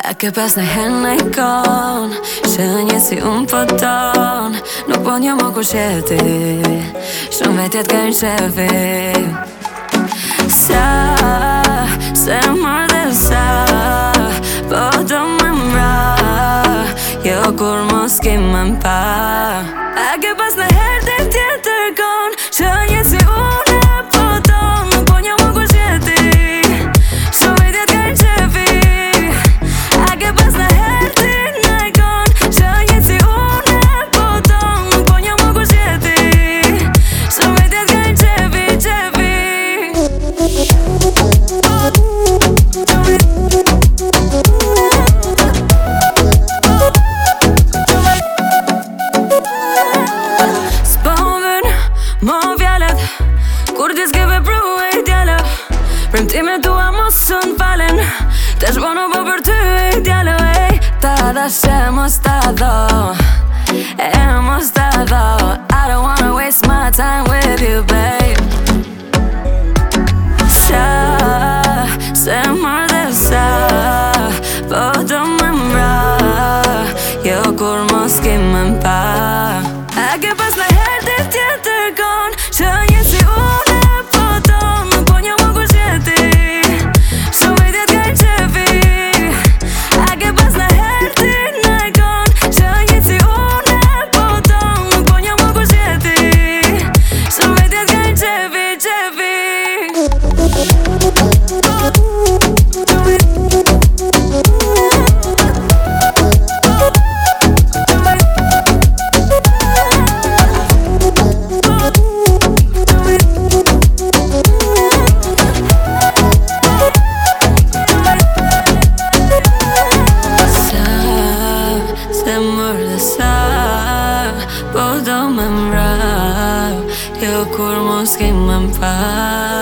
A ke pas në hen në ikon Shënje si unë pëton Nuk po një më kusheti Shumë vetjet ka në qefi Sa, se mërë dhe sa Po do më mra Jo kur mos ki më mpa A ke pas në her dhe tjetër kon Shënje si unë pëton Nuk po një më kusheti Shumë vetjet ka në qefi Kur ti s'ke vepru e djale Premtime tua mos sën falen Te shbono po për ty e djale Ta dashe mos ta dho E mos ta dho I don't wanna waste my time with you, babe Sa, se mërë dhe sa Po do më mra Jo kur mos ki më mpa A ke pas në her dhe tjetër kon Shënje si unë Po do më mra Jo kur mos ki më mpa